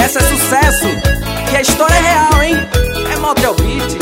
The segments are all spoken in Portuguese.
Essa é sucesso e a história é real, hein? É Motel Beat.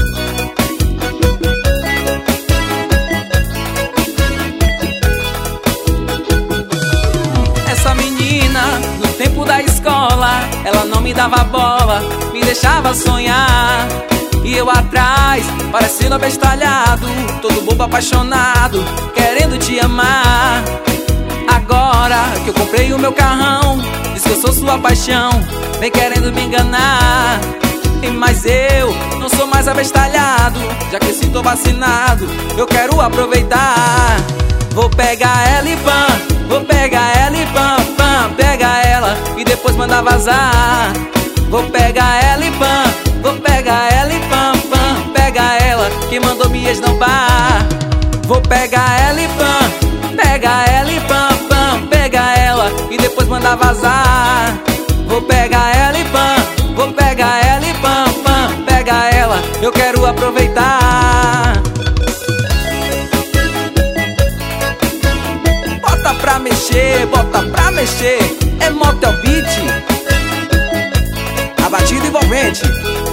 Essa menina, no tempo da escola, ela não me dava bola, me deixava sonhar. E eu atrás, parecendo abestalhado, todo bobo apaixonado, querendo te amar. Agora que eu comprei o meu carrão, diz que eu sou sua paixão, vem querendo me enganar. Mas eu não sou mais abestalhado, já que se tô vacinado, eu quero aproveitar. Vou pegar ela e pam, vou pegar ela e pam, pam. Pega ela e depois manda vazar. Vou pegar ela e pam, vou pegar ela e pam, pam. Pega ela que mandou me esnobar. Vou pegar ela e pam, pega ela e pam, pam. Pega ela e depois manda vazar. Vou pegar ela e pam, vou pegar ela e pam, pam. Pega ela, eu quero aproveitar. Bota pra mexer, bota pra mexer. É Motel Beat, a batida envolvente.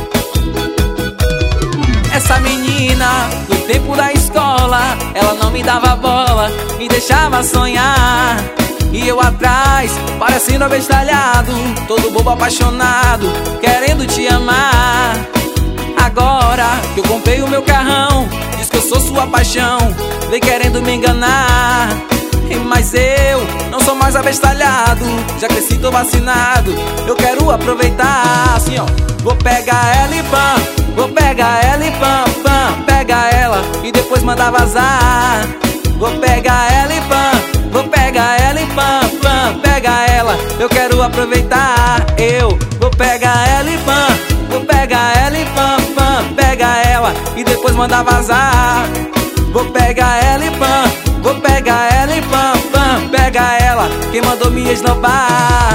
Essa menina, no tempo da escola, ela não me dava bola, me deixava sonhar. E eu atrás, parecendo abestalhado, todo bobo apaixonado, querendo te amar. Agora que eu comprei o meu carrão, diz que eu sou sua paixão, vem querendo me enganar. Mas eu não sou mais abestalhado, já cresci, tô vacinado, eu quero aproveitar. Assim ó, vou pegar ela e pam, vou pegar ela e pam, pam. Pega ela e depois manda vazar. Vou pegar ela e pam, vou pegar ela e pam, pam. Pega ela, eu quero aproveitar. Eu vou pegar ela e pam, vou pegar ela e pam, pam. Pega ela e depois manda vazar. Vou pegar ela e pam, vou pegar ela e pam, pam. Pega ela, quem mandou me esnobar.